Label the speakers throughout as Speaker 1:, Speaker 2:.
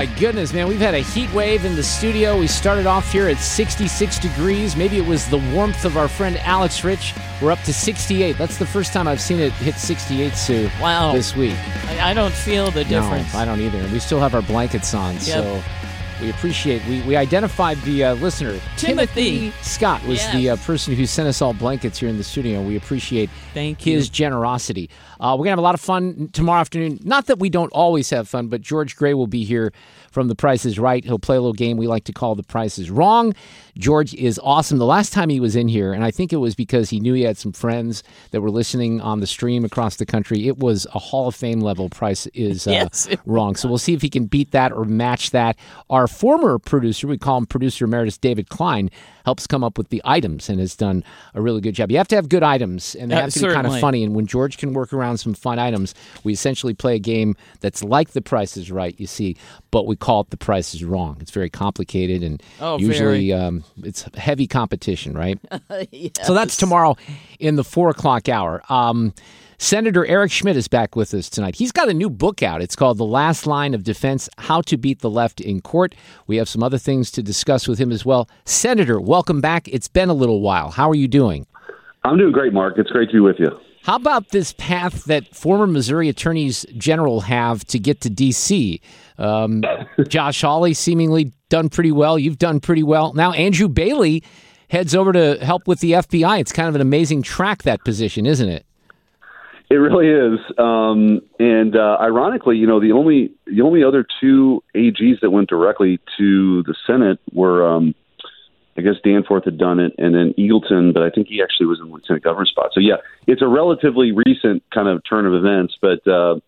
Speaker 1: My goodness, man, we've had a heat wave in the studio. We started off here at 66 degrees. Maybe it was the warmth of our friend Alex Rich. We're up to 68. That's the first time I've seen it hit 68, Sue,
Speaker 2: wow.
Speaker 1: this week.
Speaker 2: I don't feel the difference.
Speaker 1: No, I don't either. We still have our blankets on, so we appreciate. We identified the listener. Timothy Scott was the person who sent us all blankets here in the studio. We appreciate his generosity. We're going to have a lot of fun tomorrow afternoon. Not that we don't always have fun, but George Gray will be here from The Price is Right. He'll play a little game we like to call The Price is Wrong. George is awesome. The last time he was in here, and I think it was because he knew he had some friends that were listening on the stream across the country, it was a Hall of Fame level Price is Wrong. So we'll see if he can beat that or match that. Our former producer, we call him Producer Emeritus David Klein, helps come up with the items and has done a really good job. You have to have good items, and they have to be kind of funny. And when George can work around some fun items, we essentially play a game that's like The Price is Right, you see, but we call it The Price is Wrong. It's very complicated, and usually it's heavy competition, right?
Speaker 2: Yes.
Speaker 1: So that's tomorrow in the 4 o'clock hour. Senator Eric Schmidt is back with us tonight. He's got a new book out. It's called The Last Line of Defense, How to Beat the Left in Court. We have some other things to discuss with him as well. Senator, welcome back. It's been a little while. How are you doing?
Speaker 3: I'm doing great, Mark. It's great to be with you.
Speaker 1: How about this path that former Missouri attorneys general have to get to D.C.? Josh Hawley seemingly done pretty well. You've done pretty well. Now Andrew Bailey heads over to help with the FBI. It's kind of an amazing track, that position, isn't it?
Speaker 3: It really is. And ironically, you know, the only other two AGs that went directly to the Senate were, I guess Danforth had done it, and then Eagleton, but I think he actually was in the Lieutenant Governor's spot. So, yeah, it's a relatively recent kind of turn of events, but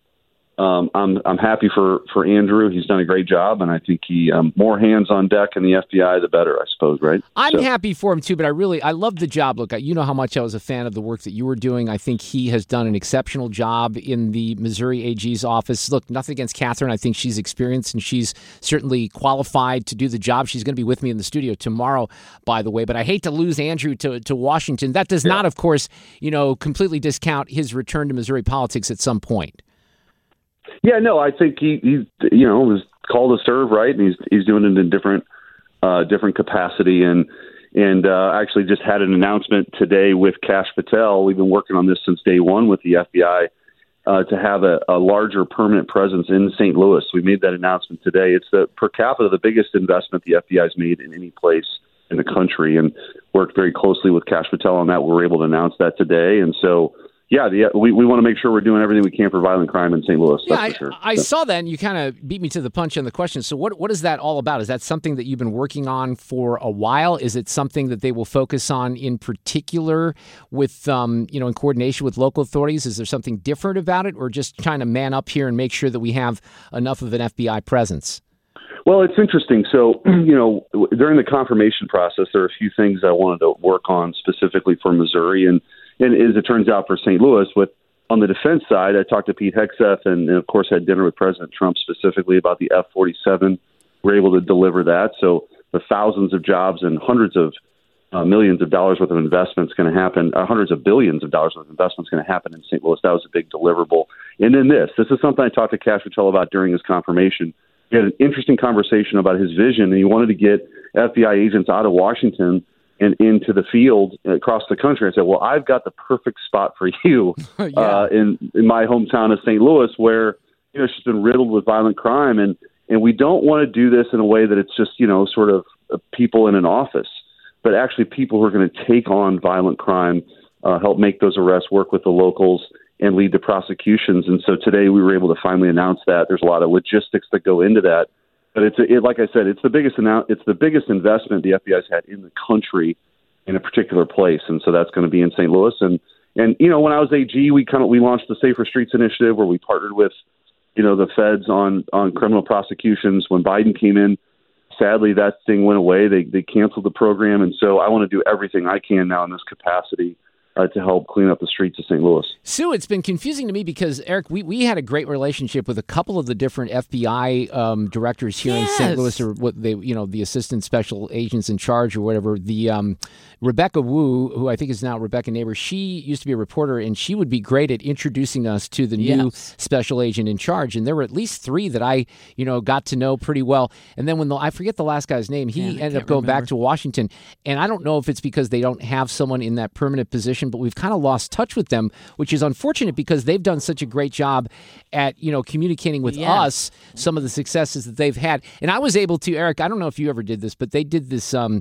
Speaker 3: I'm happy for Andrew. He's done a great job, and I think he more hands on deck in the FBI, the better, I suppose, right?
Speaker 1: I'm happy for him, too, but I love the job. Look, you know how much I was a fan of the work that you were doing. I think he has done an exceptional job in the Missouri AG's office. Look, nothing against Catherine. I think she's experienced, and she's certainly qualified to do the job. She's going to be with me in the studio tomorrow, by the way, but I hate to lose Andrew to Washington. That does not, of course, completely discount his return to Missouri politics at some point.
Speaker 3: Yeah, no, I think he was called to serve, right, and he's doing it in different capacity, and actually just had an announcement today with Kash Patel. We've been working on this since day one with the FBI to have a larger permanent presence in St. Louis. We made that announcement today. It's per capita the biggest investment the FBI's made in any place in the country, and worked very closely with Kash Patel on that. We were able to announce that today, and so. Yeah, we want to make sure we're doing everything we can for violent crime in St. Louis. That's for sure.
Speaker 1: I saw that, and you kind of beat me to the punch on the question. So what is that all about? Is that something that you've been working on for a while? Is it something that they will focus on in particular with, in coordination with local authorities? Is there something different about it, or just trying to man up here and make sure that we have enough of an FBI presence?
Speaker 3: Well, it's interesting. So, during the confirmation process, there are a few things I wanted to work on specifically for Missouri, and as it turns out for St. Louis, on the defense side, I talked to Pete Hegseth and of course had dinner with President Trump specifically about the F-47. We're able to deliver that. So the thousands of jobs and hundreds of millions of dollars worth of investments going to happen, hundreds of billions of dollars worth of investments going to happen in St. Louis. That was a big deliverable. And then this is something I talked to Kash Patel about during his confirmation. We had an interesting conversation about his vision, and he wanted to get FBI agents out of Washington and into the field across the country. I said, well, I've got the perfect spot for you in my hometown of St. Louis, where it's just been riddled with violent crime. And we don't want to do this in a way that it's just, sort of people in an office, but actually people who are going to take on violent crime, help make those arrests, work with the locals, and lead to prosecutions. And so today we were able to finally announce that. There's a lot of logistics that go into that. But like I said, it's the biggest investment the FBI's had in the country in a particular place, and so that's going to be in St. Louis. And when I was AG, we launched the Safer Streets Initiative, where we partnered with the feds on criminal prosecutions. When Biden came in, sadly that thing went away. They canceled the program, and so I want to do everything I can now in this capacity to help clean up the streets of St. Louis.
Speaker 1: Sue, it's been confusing to me because, Eric, we had a great relationship with a couple of the different FBI directors here in St. Louis, or what they, the assistant special agents in charge or whatever. The Rebecca Wu, who I think is now Rebecca Neighbor, she used to be a reporter, and she would be great at introducing us to the new special agent in charge. And there were at least 3 that I, got to know pretty well. And then when I forget the last guy's name, he ended up going back to Washington. And I don't know if it's because they don't have someone in that permanent position, but we've kind of lost touch with them, which is unfortunate because they've done such a great job at, communicating with us some of the successes that they've had. And I was able to, Eric, I don't know if you ever did this, but they did this, what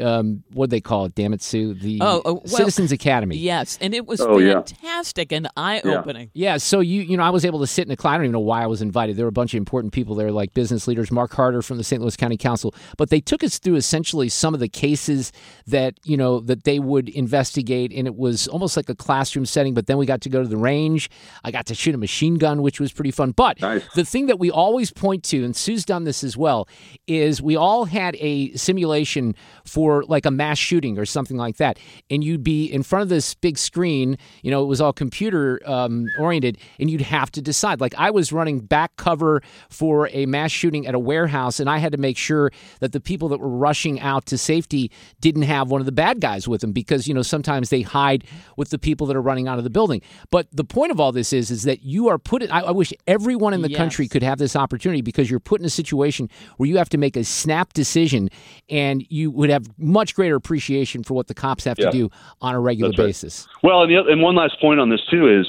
Speaker 1: do they call it? Damn it, Sue. The Citizens Academy.
Speaker 2: Yes, and it was fantastic and eye-opening.
Speaker 1: Yeah, so I was able to sit in a class. I don't even know why I was invited. There were a bunch of important people there, like business leaders, Mark Harder from the St. Louis County Council. But they took us through essentially some of the cases that, that they would investigate, and it was almost like a classroom setting, but then we got to go to the range. I got to shoot a machine gun, which was pretty fun. But the thing that we always point to, and Sue's done this as well, is we all had a simulation for like a mass shooting or something like that. And you'd be in front of this big screen, it was all computer oriented, and you'd have to decide. Like I was running back cover for a mass shooting at a warehouse, and I had to make sure that the people that were rushing out to safety didn't have one of the bad guys with them because, sometimes they hide with the people that are running out of the building. But the point of all this is that you are put in, I wish everyone in the country could have this opportunity because you're put in a situation where you have to make a snap decision, and you would have much greater appreciation for what the cops have to do on a regular basis.
Speaker 3: Well, and one last point on this too is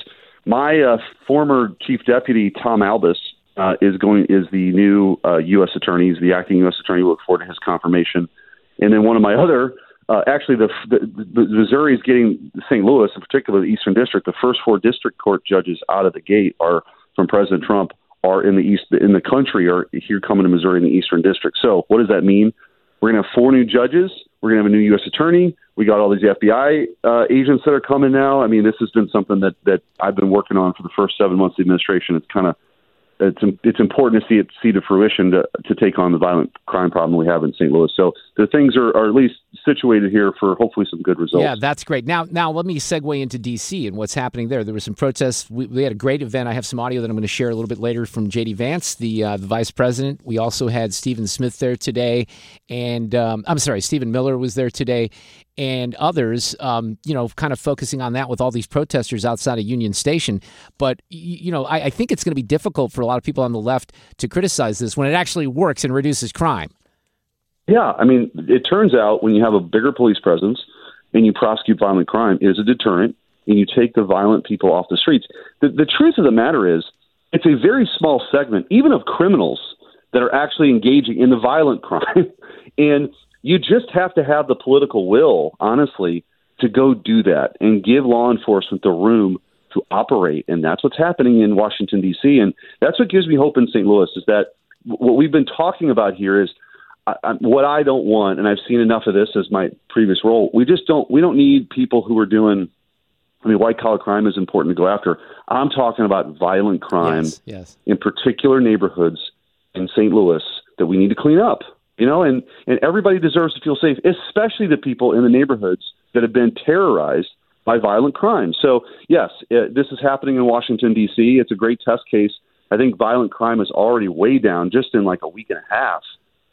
Speaker 3: my former chief deputy, Tom Albus, is the new U.S. attorney. He's the acting U.S. attorney. We look forward to his confirmation. And then one of my other, actually, the Missouri is getting St. Louis, in particular the Eastern District. The first 4 district court judges out of the gate are from President Trump. Are in the country are here coming to Missouri in the Eastern District. So what does that mean? We're going to have 4 new judges. We're going to have a new U.S. attorney. We got all these FBI agents that are coming now. I mean, this has been something that I've been working on for the first 7 months of the administration. It's important to see to fruition to take on the violent crime problem we have in St. Louis. So the things are at least situated here for hopefully some good results.
Speaker 1: Yeah, that's great. Now let me segue into D.C. and what's happening there. There were some protests. We had a great event. I have some audio that I'm going to share a little bit later from J.D. Vance, the vice president. We also had Stephen Smith there today, and Stephen Miller was there today, and others, kind of focusing on that with all these protesters outside of Union Station. But, I think it's going to be difficult for a lot of people on the left to criticize this when it actually works and reduces crime.
Speaker 3: Yeah, I mean, it turns out when you have a bigger police presence and you prosecute violent crime, it is a deterrent, and you take the violent people off the streets. The truth of the matter is it's a very small segment, even of criminals, that are actually engaging in the violent crime. And you just have to have the political will, honestly, to go do that and give law enforcement the room to operate. And that's what's happening in Washington, D.C. And that's what gives me hope in St. Louis, is that what we've been talking about here is what I don't want, and I've seen enough of this as my previous role. We don't need people who are doing, white-collar crime is important to go after. I'm talking about violent crime in particular neighborhoods in St. Louis that we need to clean up. And everybody deserves to feel safe, especially the people in the neighborhoods that have been terrorized by violent crime. So, yes, this is happening in Washington, D.C. It's a great test case. I think violent crime is already way down just in like a week and a half.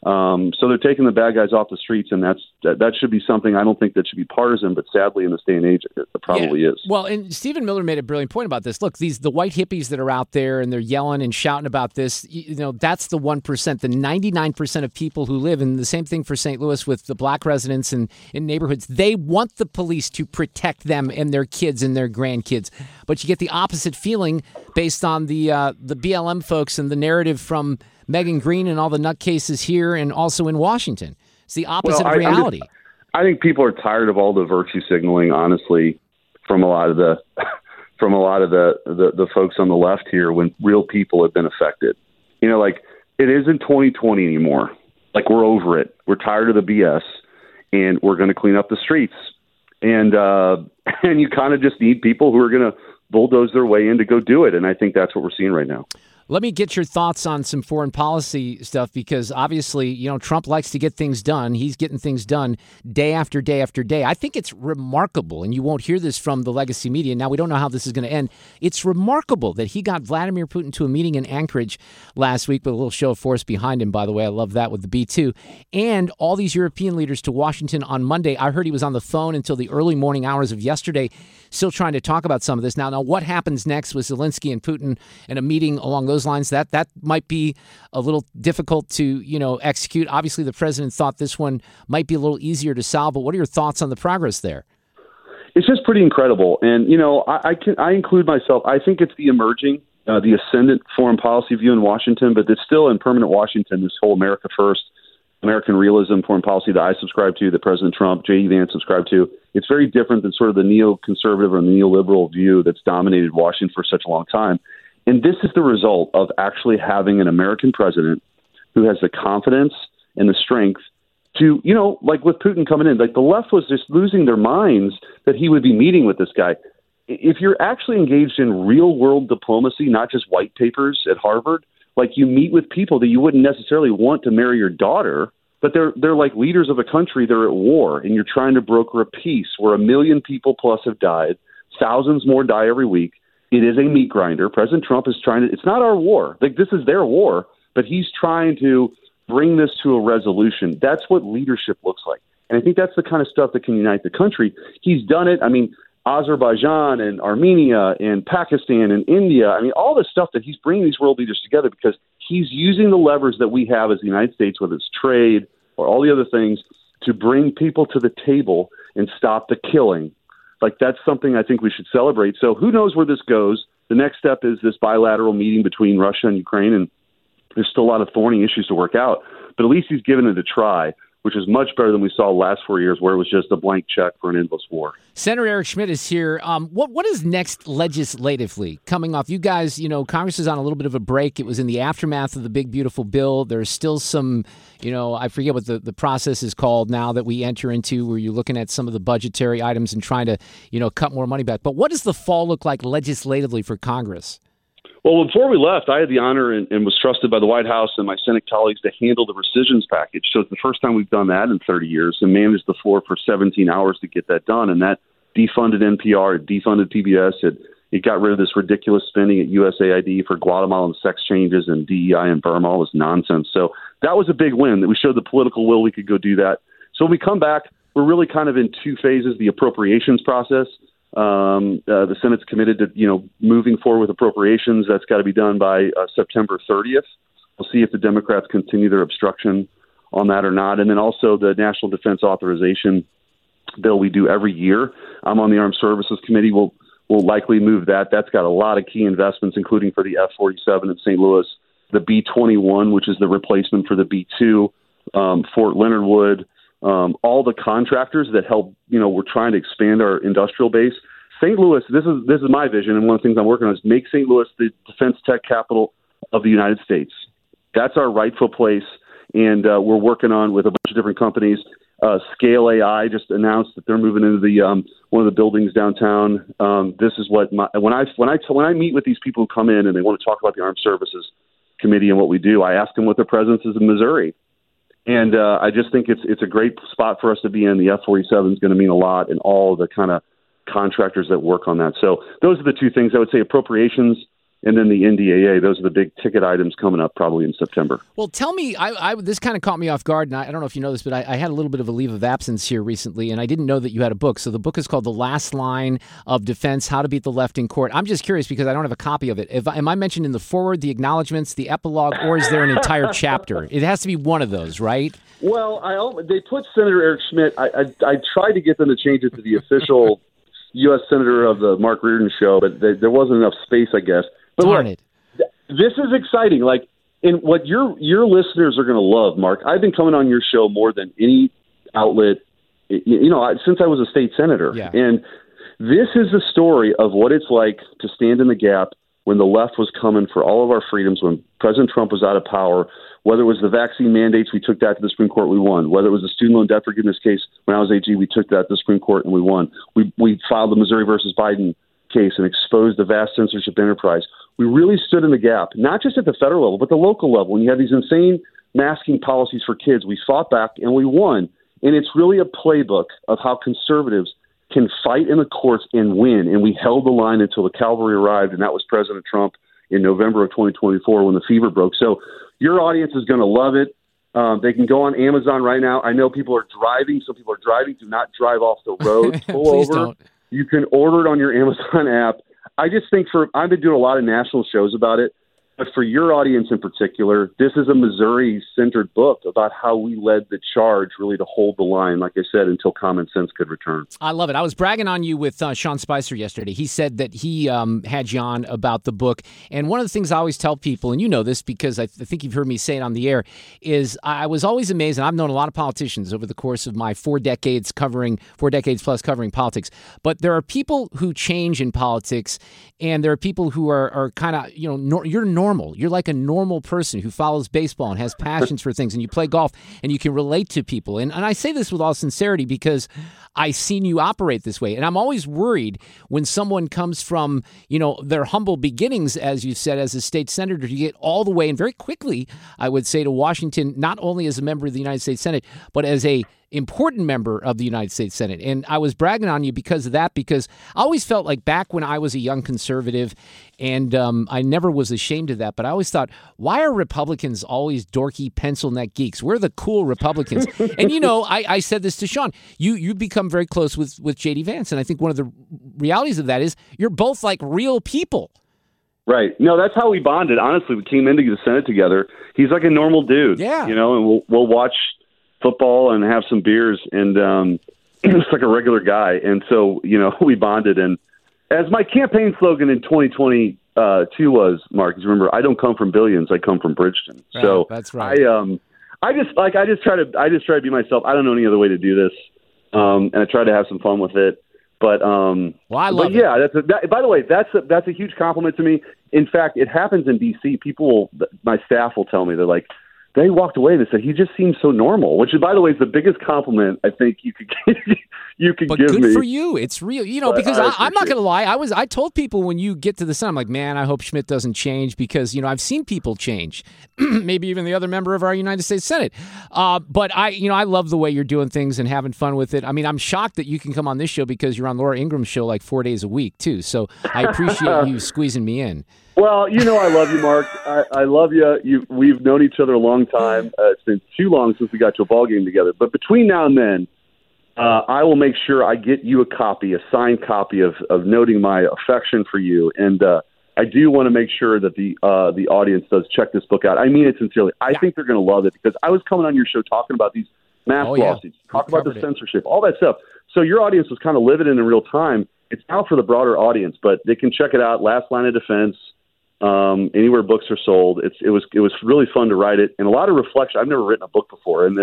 Speaker 3: So they're taking the bad guys off the streets, and that should be something. I don't think that should be partisan, but sadly in this day and age, it probably is.
Speaker 1: Well, and Stephen Miller made a brilliant point about this. Look, the white hippies that are out there and they're yelling and shouting about this, that's the 1%. The 99% of people who live, and the same thing for St. Louis with the black residents in neighborhoods, they want the police to protect them and their kids and their grandkids. But you get the opposite feeling based on the BLM folks and the narrative from Megan Green and all the nutcases here and also in Washington. It's the opposite of reality.
Speaker 3: I think people are tired of all the virtue signaling, honestly, from a lot of the folks on the left here when real people have been affected. It isn't 2020 anymore. Like, we're over it. We're tired of the BS, and we're going to clean up the streets. And you kind of just need people who are going to bulldoze their way in to go do it. And I think that's what we're seeing right now.
Speaker 1: Let me get your thoughts on some foreign policy stuff, because obviously, Trump likes to get things done. He's getting things done day after day after day. I think it's remarkable, and you won't hear this from the legacy media. Now, we don't know how this is going to end. It's remarkable that he got Vladimir Putin to a meeting in Anchorage last week with a little show of force behind him, by the way. I love that with the B-2. And all these European leaders to Washington on Monday. I heard he was on the phone until the early morning hours of yesterday, still trying to talk about some of this. Now, what happens next with Zelensky and Putin and a meeting along those lines, that might be a little difficult to, execute. Obviously, the president thought this one might be a little easier to solve, but what are your thoughts on the progress there?
Speaker 3: It's just pretty incredible. And, I include myself. I think it's the emerging, the ascendant foreign policy view in Washington, but it's still in permanent Washington, this whole America First, American realism foreign policy that I subscribe to, that President Trump, J.D. Vance subscribed to. It's very different than sort of the neoconservative or the neoliberal view that's dominated Washington for such a long time. And this is the result of actually having an American president who has the confidence and the strength to, like with Putin coming in, like the left was just losing their minds that he would be meeting with this guy. If you're actually engaged in real world diplomacy, not just white papers at Harvard, like you meet with people that you wouldn't necessarily want to marry your daughter, but they're like leaders of a country. They're at war, and you're trying to broker a peace where 1 million people plus have died. Thousands more die every week. It is a meat grinder. President Trump is trying to, it's not our war. Like, this is their war, but he's trying to bring this to a resolution. That's what leadership looks like. And I think that's the kind of stuff that can unite the country. He's done it. I mean, Azerbaijan and Armenia and Pakistan and India. I mean, all the stuff that he's bringing these world leaders together because he's using the levers that we have as the United States, whether it's trade or all the other things, to bring people to the table and stop the killing. Like, that's something I think we should celebrate. So who knows where this goes? The next step is this bilateral meeting between Russia and Ukraine, and there's still a lot of thorny issues to work out. But at least he's given it a try, which is much better than we saw the last 4 years, where it was just a blank check for an endless war.
Speaker 1: Senator Eric Schmitt is here. What is next legislatively coming off? You guys, Congress is on a little bit of a break. It was in the aftermath of the big, beautiful bill. There's still some, I forget what the process is called now that we enter into, where you're looking at some of the budgetary items and trying to, cut more money back. But what does the fall look like legislatively for Congress?
Speaker 3: Well, before we left, I had the honor and was trusted by the White House and my Senate colleagues to handle the rescissions package. So it's the first time we've done that in 30 years, and managed the floor for 17 hours to get that done. And that defunded NPR, it defunded PBS, it got rid of this ridiculous spending at USAID for Guatemalan sex changes and DEI in Burma. All this nonsense. So that was a big win, that we showed the political will we could go do that. So when we come back, we're really kind of in two phases: the appropriations process. The Senate's committed to, moving forward with appropriations. That's got to be done by September 30th. We'll see if the Democrats continue their obstruction on that or not. And then also the National Defense Authorization bill we do every year. I'm on the Armed Services Committee. We'll likely move that. That's got a lot of key investments, including for the F-47 in St. Louis, the B-21, which is the replacement for the B-2, Fort Leonard Wood, all the contractors that help, we're trying to expand our industrial base. St. Louis, this is my vision, and one of the things I'm working on is make St. Louis the defense tech capital of the United States. That's our rightful place, and we're working on with a bunch of different companies. Scale AI just announced that they're moving into the one of the buildings downtown. This is what when I meet with these people who come in and they want to talk about the Armed Services Committee and what we do, I ask them what their presence is in Missouri. And I just think it's a great spot for us to be in. The F-47 is going to mean a lot, and all the kind of contractors that work on that. So those are the two things I would say: appropriations and then the NDAA. Those are the big ticket items coming up probably in September.
Speaker 1: Well, tell me, this kind of caught me off guard, and I don't know if you know this, but I had a little bit of a leave of absence here recently, and I didn't know that you had a book. So the book is called The Last Line of Defense: How to Beat the Left in Court. I'm just curious because I don't have a copy of it. Am I mentioned in the foreword, the acknowledgments, the epilogue, or is there an entire chapter? It has to be one of those, right?
Speaker 3: Well, they put Senator Eric Schmitt. I tried to get them to change it to the official U.S. Senator of the Mark Reardon Show, but there wasn't enough space, I guess. But
Speaker 1: darn it.
Speaker 3: This is exciting. Like, and what your listeners are going to love, Mark. I've been coming on your show more than any outlet, since I was a state senator.
Speaker 1: Yeah.
Speaker 3: And this is the story of what it's like to stand in the gap when the left was coming for all of our freedoms, when President Trump was out of power. Whether it was the vaccine mandates, we took that to the Supreme Court, we won. Whether it was the student loan debt forgiveness case, when I was AG, we took that to the Supreme Court and we won. We filed the Missouri versus Biden case and exposed the vast censorship enterprise. we really stood in the gap, not just at the federal level, but the local level. When you have these insane masking policies for kids, we fought back and we won. And it's really a playbook of how conservatives can fight in the courts and win. And we held the line until the cavalry arrived, and that was President Trump in November of 2024 when the fever broke. So your audience is going to love it. They can go on Amazon right now. I know people are driving. Some people are driving. Do not drive off the road. Pull over. Don't. You can order it on your Amazon app. I just think I've been doing a lot of national shows about it, but for your audience in particular, this is a Missouri-centered book about how we led the charge really to hold the line, like I said, until common sense could return.
Speaker 1: I love it. I was bragging on you with Sean Spicer yesterday. He said that he had you on about the book, and one of the things I always tell people, and you know this because I think you've heard me say it on the air, is I was always amazed, and I've known a lot of politicians over the course of my 4 decades plus covering politics, but there are people who change in politics, and there are people who are kind of, you're normal. You're like a normal person who follows baseball and has passions for things, and you play golf and you can relate to people. And I say this with all sincerity because I've seen you operate this way. And I'm always worried when someone comes from, their humble beginnings, as you said, as a state senator, to get all the way and very quickly, I would say, to Washington, not only as a member of the United States Senate, but as a important member of the United States Senate. And I was bragging on you because of that, because I always felt like back when I was a young conservative, and I never was ashamed of that, but I always thought, why are Republicans always dorky pencil neck geeks? We're the cool Republicans. And, I said this to Sean, you become very close with J.D. Vance, and I think one of the realities of that is you're both like real people.
Speaker 3: Right. No, that's how we bonded. Honestly, we came into the Senate together. He's like a normal dude, and we'll watch football and have some beers, and just like a regular guy. And so, we bonded. And as my campaign slogan in 2022 was, Mark, you remember, I don't come from billions, I come from Bridgeton.
Speaker 1: Right,
Speaker 3: so
Speaker 1: that's right.
Speaker 3: I just try to be myself. I don't know any other way to do this. And I try to have some fun with it. But
Speaker 1: I love it.
Speaker 3: Yeah, by the way, that's a huge compliment to me. In fact, it happens in DC. My staff will tell me, they're like, they walked away and they said, he just seems so normal, which, by the way, is the biggest compliment I think you could
Speaker 1: but
Speaker 3: give me.
Speaker 1: But good for you. It's real, because I'm not going to lie. I told people when you get to the Senate, I'm like, man, I hope Schmidt doesn't change because, I've seen people change, maybe even the other member of our United States Senate. But I love the way you're doing things and having fun with it. I mean, I'm shocked that you can come on this show because you're on Laura Ingram's show like 4 days a week, too. So I appreciate you squeezing me in.
Speaker 3: Well, I love you, Mark. I love you. We've known each other a long time. It's been too long since we got to a ball game together. But between now and then, I will make sure I get you a signed copy of noting my affection for you. And I do want to make sure that the audience does check this book out. I mean it sincerely. I think they're going to love it because I was coming on your show talking about these mask lawsuits, talk about the censorship, all that stuff. So your audience was kind of living in real time. It's out for the broader audience, but they can check it out. Last Line of Defense. Anywhere books are sold. It was really fun to write it, and a lot of reflection. I've never written a book before, and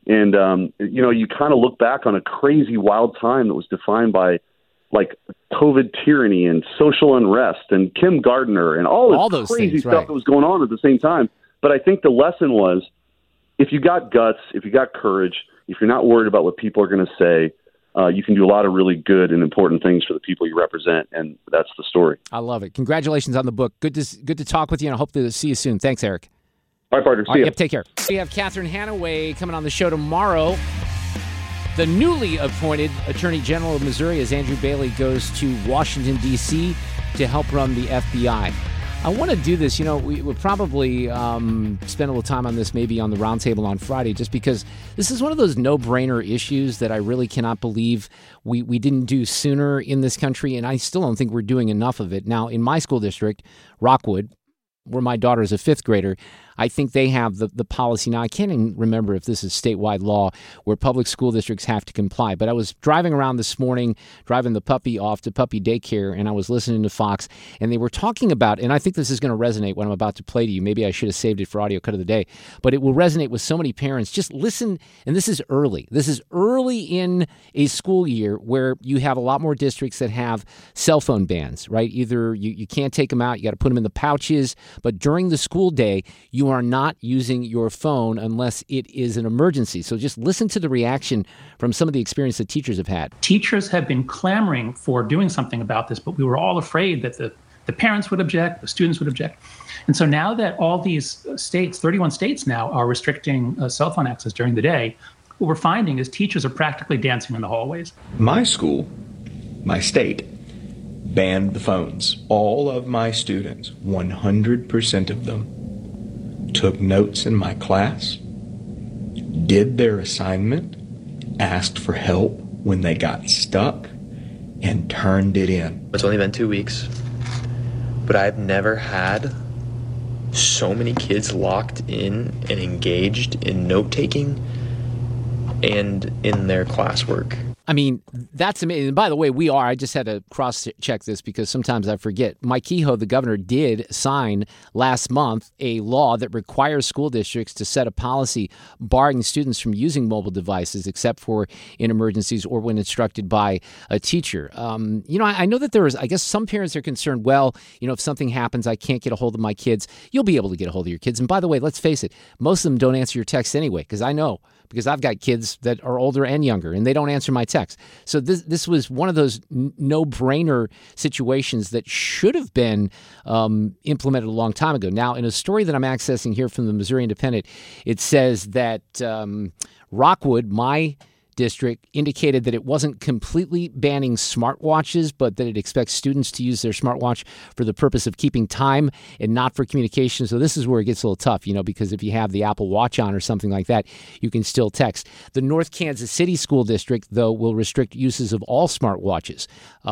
Speaker 3: you kind of look back on a crazy, wild time that was defined by like COVID tyranny and social unrest and Kim Gardner and all this crazy stuff that was going on at the same time. But I think the lesson was, if you got guts, if you got courage, if you're not worried about what people are going to say, you can do a lot of really good and important things for the people you represent, and that's the story.
Speaker 1: I love it. Congratulations on the book. Good to talk with you, and I hope to see you soon. Thanks, Eric.
Speaker 3: All right, partner. See you.
Speaker 1: Yep, take care. We have Catherine Hanaway coming on the show tomorrow. The newly appointed Attorney General of Missouri, as Andrew Bailey goes to Washington, D.C. to help run the FBI. I want to do this. We'll probably spend a little time on this maybe on the roundtable on Friday, just because this is one of those no-brainer issues that I really cannot believe we didn't do sooner in this country, and I still don't think we're doing enough of it. Now, in my school district, Rockwood, where my daughter is a fifth grader, I think they have the policy now. I can't even remember if this is statewide law where public school districts have to comply. But I was driving around this morning, driving the puppy off to puppy daycare, and I was listening to Fox, and they were talking about, and I think this is going to resonate what I'm about to play to you. Maybe I should have saved it for audio cut of the day, but it will resonate with so many parents. Just listen, and this is early. This is early in a school year where you have a lot more districts that have cell phone bans, right? Either you can't take them out, you got to put them in the pouches, but during the school day, you are not using your phone unless it is an emergency. So just listen to the reaction from some of the experience that teachers have had.
Speaker 4: Teachers have been clamoring for doing something about this, but we were all afraid that the The parents would object, the students would object. And so now that all these states, 31 states now, are restricting cell phone access during the day, what we're finding is teachers are practically dancing in the hallways.
Speaker 5: My school, my state, banned the phones. All of my students, 100% of them, took notes in my class, did their assignment, asked for help when they got stuck, and turned it in.
Speaker 6: It's only been 2 weeks, but I've never had so many kids locked in and engaged in note-taking and in their classwork.
Speaker 1: I mean, that's amazing. And by the way, I just had to cross-check this because sometimes I forget. Mike Kehoe, the governor, did sign last month a law that requires school districts to set a policy barring students from using mobile devices except for in emergencies or when instructed by a teacher. I know that I guess some parents are concerned, well, if something happens, I can't get a hold of my kids. You'll be able to get a hold of your kids. And by the way, let's face it, most of them don't answer your texts anyway, because I know. Because I've got kids that are older and younger, and they don't answer my texts. So this was one of those no-brainer situations that should have been implemented a long time ago. Now, in a story that I'm accessing here from the Missouri Independent, it says that Rockwood, my district, indicated that it wasn't completely banning smartwatches, but that it expects students to use their smartwatch for the purpose of keeping time and not for communication. So this is where it gets a little tough, because if you have the Apple Watch on or something like that, you can still text. The North Kansas City School District, though, will restrict uses of all smartwatches.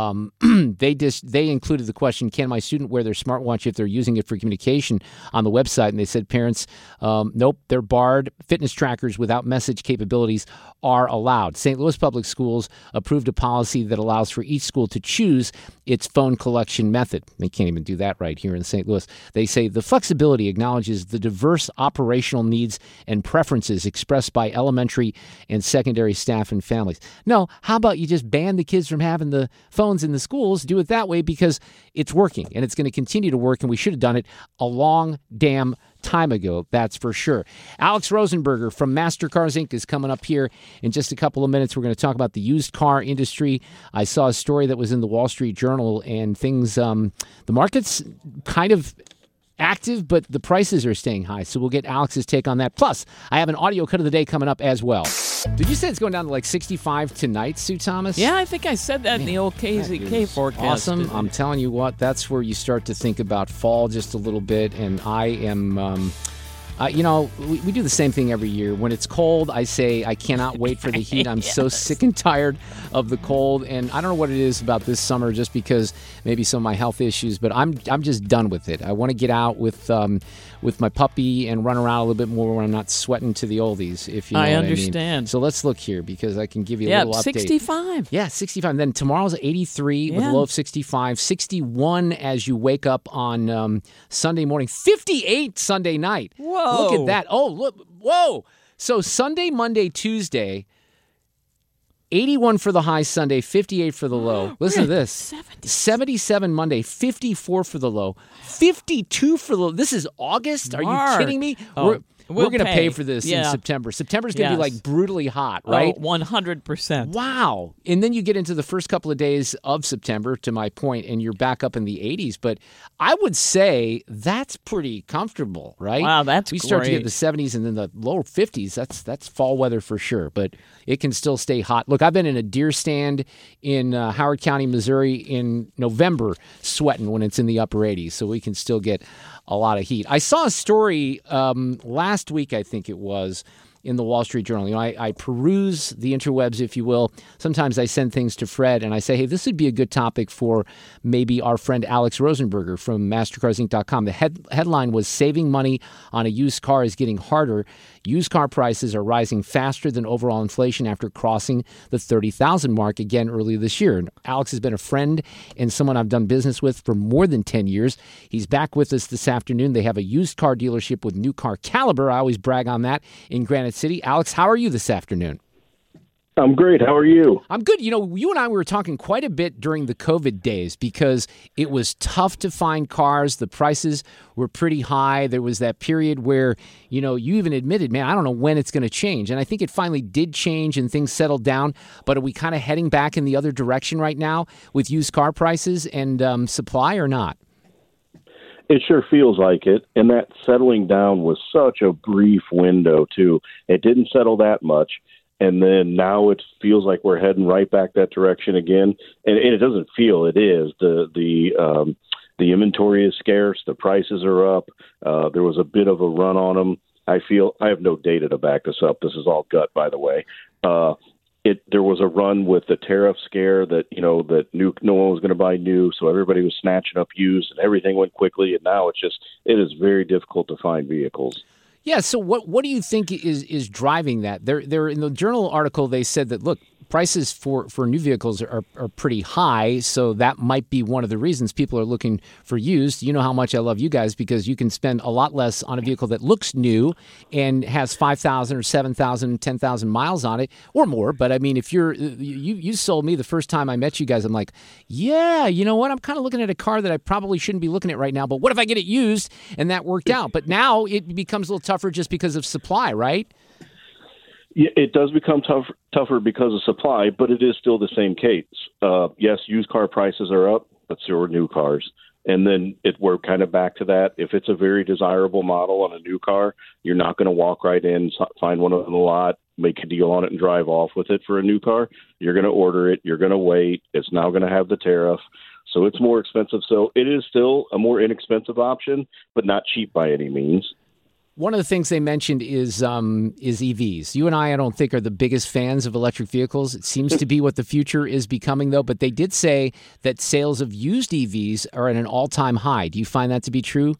Speaker 1: They included the question, can my student wear their smartwatch if they're using it for communication on the website? And they said parents, nope, they're barred. Fitness trackers without message capabilities are allowed. St. Louis Public Schools approved a policy that allows for each school to choose its phone collection method. They can't even do that right here in St. Louis. They say the flexibility acknowledges the diverse operational needs and preferences expressed by elementary and secondary staff and families. No, how about you just ban the kids from having the phones in the schools? Do it that way because it's working and it's going to continue to work, and we should have done it a long damn time ago, that's for sure. Alex Rosenberger from MasterCars Inc. is coming up here in just a couple of minutes. We're going to talk about the used car industry. I saw a story that was in the Wall Street Journal, and things, the market's kind of active, but the prices are staying high. So we'll get Alex's take on that. Plus, I have an audio cut of the day coming up as well. Did you say it's going down to like 65 tonight, Sue Thomas?
Speaker 2: Yeah, I think I said that in the old KZK forecast.
Speaker 1: Awesome. I'm telling you what, that's where you start to think about fall just a little bit. And I am... we do the same thing every year. When it's cold, I say I cannot wait for the heat. I'm so sick and tired of the cold, and I don't know what it is about this summer, just because maybe some of my health issues, but I'm just done with it. I want to get out with my puppy and run around a little bit more when I'm not sweating to the oldies, if you know what I mean.
Speaker 2: I understand.
Speaker 1: So let's look here, because I can give you a little update.
Speaker 2: 65.
Speaker 1: Yeah, 65. And then tomorrow's 83 with a low of 65. 61 as you wake up on Sunday morning. 58 Sunday night.
Speaker 2: Whoa.
Speaker 1: Look at that. Oh, look. Whoa. So Sunday, Monday, Tuesday, 81 for the high Sunday, 58 for the low. Listen to this. 77 Monday, 54 for the low, 52 for the low. This is August? Are you kidding me? We're going to pay for this in September. September's going to be like brutally hot, right?
Speaker 2: 100%.
Speaker 1: Wow. And then you get into the first couple of days of September, to my point, and you're back up in the 80s. But I would say that's pretty comfortable, right?
Speaker 2: Wow, that's
Speaker 1: We start to get the 70s and then the lower 50s. That's fall weather for sure. But it can still stay hot. Look, I've been in a deer stand in Howard County, Missouri in November sweating when it's in the upper 80s. So we can still get a lot of heat. I saw a story last week, I think it was, in the Wall Street Journal. I peruse the interwebs, if you will. Sometimes I send things to Fred and I say, hey, this would be a good topic for maybe our friend Alex Rosenberger from MasterCarsInc.com. The headline was, saving money on a used car is getting harder. Used car prices are rising faster than overall inflation after crossing the $30,000 mark again earlier this year. And Alex has been a friend and someone I've done business with for more than 10 years. He's back with us this afternoon. They have a used car dealership with New Car Caliber. I always brag on that in Granite City. Alex, how are you this afternoon?
Speaker 7: I'm great. How are you?
Speaker 1: I'm good. You and I were talking quite a bit during the COVID days because it was tough to find cars. The prices were pretty high. There was that period where, you even admitted, man, I don't know when it's going to change. And I think it finally did change and things settled down. But are we kind of heading back in the other direction right now with used car prices and supply or not?
Speaker 7: It sure feels like it. And that settling down was such a brief window, too. It didn't settle that much. And then now it feels like we're heading right back that direction again. And it doesn't feel, it is. The inventory is scarce. The prices are up. There was a bit of a run on them. I have no data to back this up. This is all gut, by the way. There was a run with the tariff scare that no one was going to buy new, so everybody was snatching up used, and everything went quickly. And now it is very difficult to find vehicles.
Speaker 1: Yeah. So what do you think is driving that? There in the Journal article they said that look, prices for new vehicles are pretty high, so that might be one of the reasons people are looking for used. You know how much I love you guys because you can spend a lot less on a vehicle that looks new and has 5,000 or 7,000, 10,000 miles on it or more. But I mean, if you sold me the first time I met you guys, I'm like, yeah, you know what? I'm kind of looking at a car that I probably shouldn't be looking at right now, but what if I get it used? And that worked out. But now it becomes a little tougher just because of supply, right?
Speaker 7: Yeah, it does become tougher because of supply, but it is still the same case. Yes, used car prices are up, but so are new cars. And then we're kind of back to that. If it's a very desirable model on a new car, you're not going to walk right in, find one on the lot, make a deal on it, and drive off with it for a new car. You're going to order it. You're going to wait. It's now going to have the tariff. So it's more expensive. So it is still a more inexpensive option, but not cheap by any means.
Speaker 1: One of the things they mentioned is EVs. You and I don't think, are the biggest fans of electric vehicles. It seems to be what the future is becoming, though. But they did say that sales of used EVs are at an all-time high. Do you find that to be true?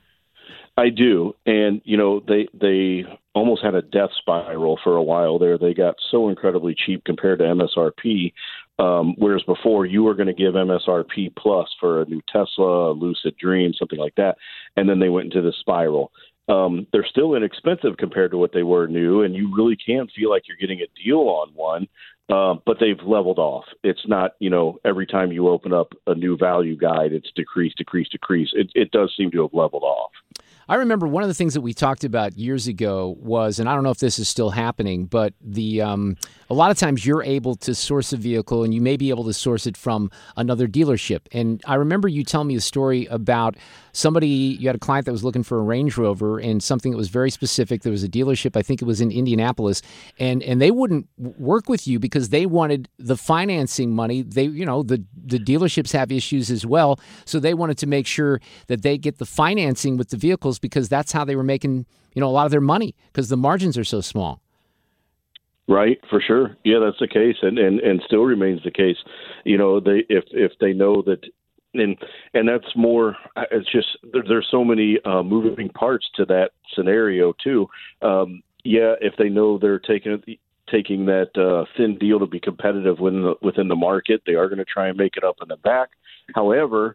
Speaker 7: I do. And, they almost had a death spiral for a while there. They got so incredibly cheap compared to MSRP, whereas before you were going to give MSRP plus for a new Tesla, a Lucid Dream, something like that. And then they went into the spiral. They're still inexpensive compared to what they were new, and you really can feel like you're getting a deal on one, but they've leveled off. It's not, every time you open up a new value guide, it's decrease. It does seem to have leveled off.
Speaker 1: I remember one of the things that we talked about years ago was, and I don't know if this is still happening, but a lot of times you're able to source a vehicle and you may be able to source it from another dealership. And I remember you telling me a story about you had a client that was looking for a Range Rover and something that was very specific. There was a dealership, I think it was in Indianapolis, and they wouldn't work with you because they wanted the financing money. The dealerships have issues as well, so they wanted to make sure that they get the financing with the vehicles because that's how they were making, a lot of their money because the margins are so small.
Speaker 7: Right, for sure. Yeah, that's the case, and still remains the case. If they know that, and that's more. It's just there's so many moving parts to that scenario too. If they know they're taking that thin deal to be competitive within the market, they are going to try and make it up in the back. However,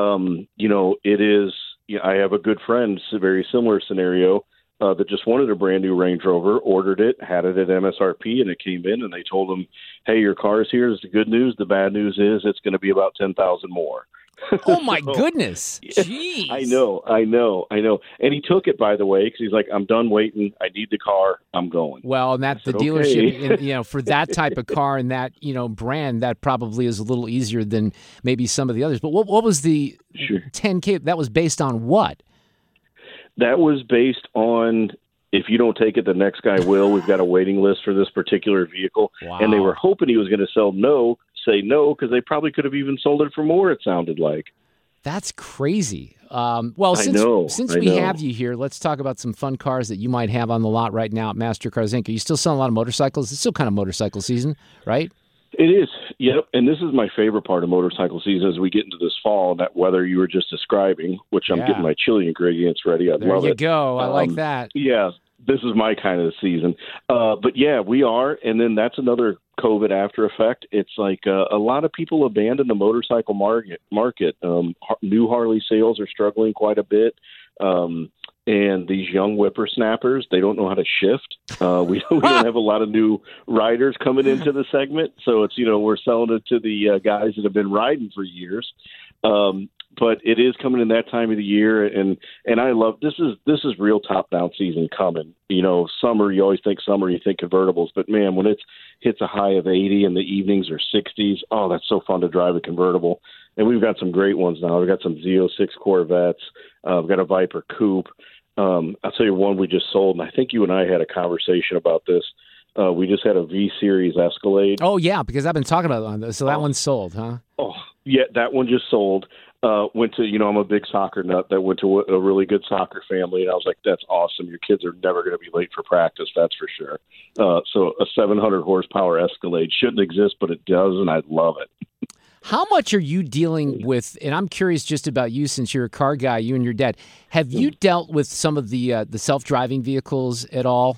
Speaker 7: it is. I have a good friend, a very similar scenario. That just wanted a brand new Range Rover, ordered it, had it at MSRP, and it came in, and they told him, "Hey, your car's here. Is the good news. The bad news is it's going to be about $10,000 more."
Speaker 1: Oh my goodness! Jeez.
Speaker 7: I know. And he took it, by the way, because he's like, "I'm done waiting. I need the car. I'm going."
Speaker 1: Well, and the dealership, for that type of car and that brand, that probably is a little easier than maybe some of the others. But what was the $10K? That was based on what?
Speaker 7: That was based on, if you don't take it, the next guy will. We've got a waiting list for this particular vehicle. Wow. And they were hoping he was going to say no, because they probably could have even sold it for more, it sounded like.
Speaker 1: That's crazy. Since we have you here, let's talk about some fun cars that you might have on the lot right now at MasterCars Inc. Are you still selling a lot of motorcycles? It's still kind of motorcycle season, right?
Speaker 7: It is, yep. And this is my favorite part of motorcycle season as we get into this fall, that weather you were just describing, which I'm getting my chili ingredients ready. I love it.
Speaker 1: There you go. I like that.
Speaker 7: Yeah, this is my kind of season. But yeah, we are. And then that's another COVID after effect. It's like a lot of people abandon the motorcycle market. New Harley sales are struggling quite a bit. And these young whippersnappers, they don't know how to shift. We don't have a lot of new riders coming into the segment. So it's, we're selling it to the guys that have been riding for years. But it is coming in that time of the year. And I love, this is real top down season coming. Summer, you always think summer, you think convertibles, but man, when it hits a high of 80 and the evenings are 60s, oh, that's so fun to drive a convertible. and we've got some great ones now. We've got some Z06 Corvettes. We've got a Viper Coupe. I'll tell you one we just sold, and I think you and I had a conversation about this. We just had a V-Series Escalade.
Speaker 1: Oh, yeah, because I've been talking about it. So that one's sold, huh?
Speaker 7: Oh, yeah, that one just sold. Went to, I'm a big soccer nut that went to a really good soccer family, and I was like, that's awesome. Your kids are never going to be late for practice, that's for sure. So a 700 horsepower Escalade shouldn't exist, but it does, and I love it.
Speaker 1: How much are you dealing with, and I'm curious just about you since you're a car guy, you and your dad, have you dealt with some of the self-driving vehicles at all?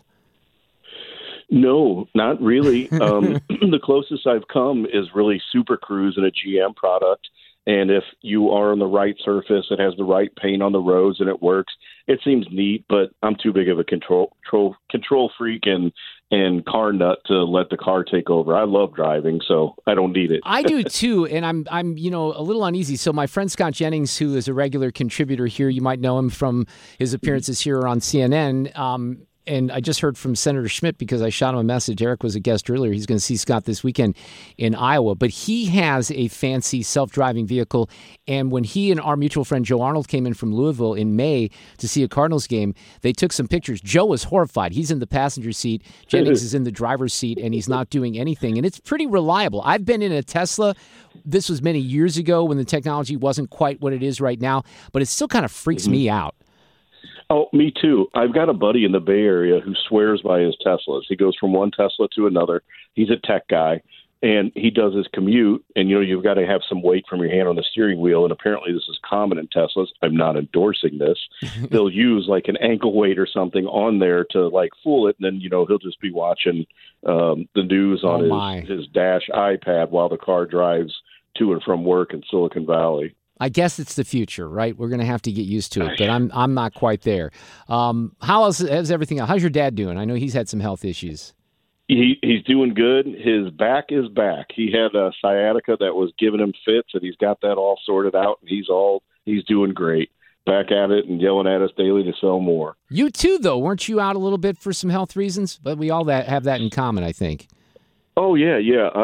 Speaker 7: No, not really. The closest I've come is really Super Cruise and a GM product. And if you are on the right surface, it has the right paint on the roads and it works. It seems neat, but I'm too big of a control freak and car nut to let the car take over. I love driving, so I don't need it.
Speaker 1: I do too, and I'm a little uneasy. So my friend Scott Jennings, who is a regular contributor here, you might know him from his appearances here on CNN. And I just heard from Senator Schmidt because I shot him a message. Eric was a guest earlier. He's going to see Scott this weekend in Iowa. But he has a fancy self-driving vehicle. And when he and our mutual friend Joe Arnold came in from Louisville in May to see a Cardinals game, they took some pictures. Joe was horrified. He's in the passenger seat. Jennings is in the driver's seat, and he's not doing anything. And it's pretty reliable. I've been in a Tesla. This was many years ago when the technology wasn't quite what it is right now. But it still kind of freaks me out.
Speaker 7: Oh, me too. I've got a buddy in the Bay Area who swears by his Teslas. He goes from one Tesla to another. He's a tech guy, and he does his commute. And, you've got to have some weight from your hand on the steering wheel, and apparently this is common in Teslas. I'm not endorsing this. They'll use, like, an ankle weight or something on there to, like, fool it, and then, he'll just be watching the news on his dash iPad while the car drives to and from work in Silicon Valley.
Speaker 1: I guess it's the future, right? We're going to have to get used to it, but I'm not quite there. How else is everything? How's your dad doing? I know he's had some health issues.
Speaker 7: He's doing good. His back is back. He had a sciatica that was giving him fits, and he's got that all sorted out. And he's doing great. Back at it and yelling at us daily to sell more. You too, though. Weren't you out a little bit for some health reasons? But we all have that in common, I think. Oh yeah.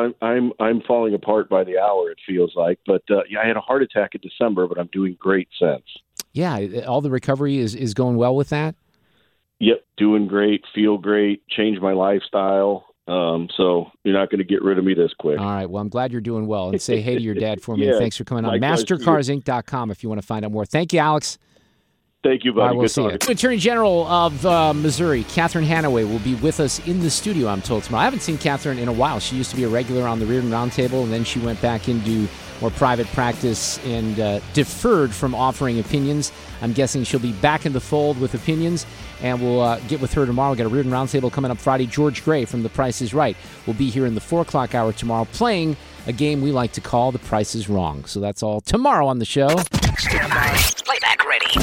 Speaker 7: I'm falling apart by the hour. It feels like, but I had a heart attack in December, but I'm doing great since. Yeah, all the recovery is going well with that. Yep, doing great, feel great, changed my lifestyle. So you're not going to get rid of me this quick. All right. Well, I'm glad you're doing well, and say hey to your dad for me. Yeah, thanks for coming on. MasterCarsInc.com if you want to find out more. Thank you, Alex. Thank you, buddy. We'll see you. Attorney General of Missouri, Catherine Hanaway, will be with us in the studio, I'm told, tomorrow. I haven't seen Catherine in a while. She used to be a regular on the Reardon Roundtable, and then she went back into more private practice and deferred from offering opinions. I'm guessing she'll be back in the fold with opinions, and we'll get with her tomorrow. We've got a Reardon Roundtable coming up Friday. George Gray from The Price is Right will be here in the 4 o'clock hour tomorrow playing a game we like to call The Price is Wrong. So that's all tomorrow on the show. Stand by. Playback ready.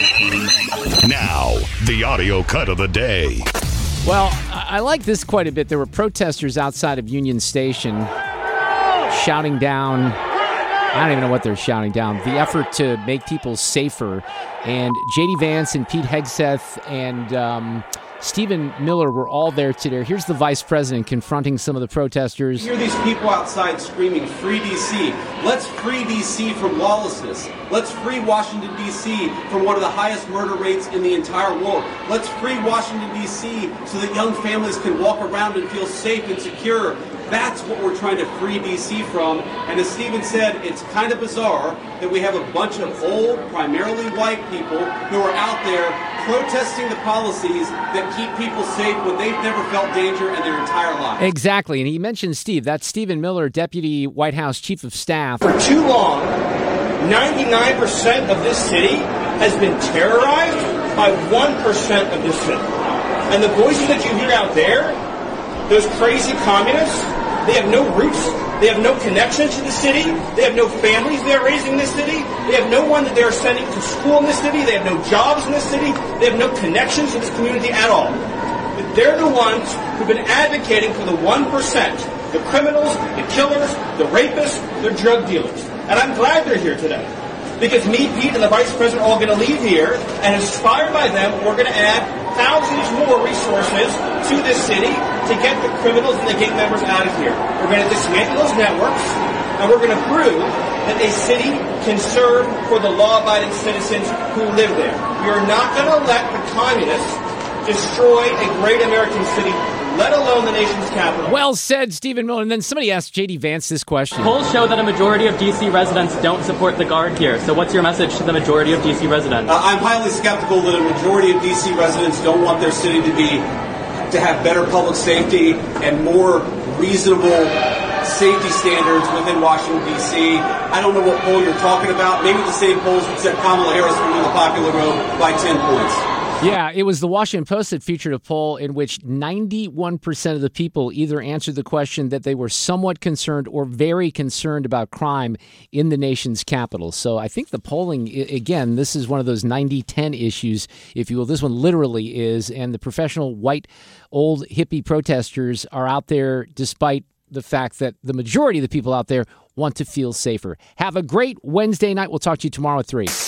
Speaker 7: Now, the audio cut of the day. Well, I like this quite a bit. There were protesters outside of Union Station shouting down, I don't even know what they're shouting down, the effort to make people safer. And J.D. Vance and Pete Hegseth and Stephen Miller were all there today. Here's the vice president confronting some of the protesters. You hear these people outside screaming, "Free D.C." Let's free D.C. from lawlessness. Let's free Washington, D.C. from one of the highest murder rates in the entire world. Let's free Washington, D.C. so that young families can walk around and feel safe and secure. That's what we're trying to free D.C. from. And as Stephen said, it's kind of bizarre that we have a bunch of old, primarily white people who are out there protesting the policies that keep people safe when they've never felt danger in their entire life. Exactly. And he mentioned Steve. That's Stephen Miller, Deputy White House Chief of Staff. For too long, 99% of this city has been terrorized by 1% of this city. And the voices that you hear out there, those crazy communists, they have no roots. They have no connection to the city. They have no families they're raising in this city. They have no one that they're sending to school in this city. They have no jobs in this city. They have no connections to this community at all. But they're the ones who've been advocating for the 1%, the criminals, the killers, the rapists, the drug dealers. And I'm glad they're here today. Because me, Pete, and the Vice President are all going to leave here, and inspired by them, we're going to add thousands more resources to this city to get the criminals and the gang members out of here. We're going to dismantle those networks, and we're going to prove
Speaker 8: that a city can serve for the law-abiding citizens who live there. We are not going to let the communists destroy a great American city, let alone the nation's capital.
Speaker 1: Well said, Stephen Miller. And then somebody asked J.D. Vance this question.
Speaker 9: Polls show that a majority of D.C. residents don't support the Guard here. So what's your message to the majority of D.C. residents?
Speaker 8: I'm highly skeptical that a majority of D.C. residents don't want their city to have better public safety and more reasonable safety standards within Washington, D.C. I don't know what poll you're talking about. Maybe the same polls that set Kamala Harris from the popular vote by 10 points.
Speaker 1: Yeah, it was the Washington Post that featured a poll in which 91% of the people either answered the question that they were somewhat concerned or very concerned about crime in the nation's capital. So I think the polling, again, this is one of those 90-10 issues, if you will. This one literally is, and the professional white old hippie protesters are out there despite the fact that the majority of the people out there want to feel safer. Have a great Wednesday night. We'll talk to you tomorrow at 3.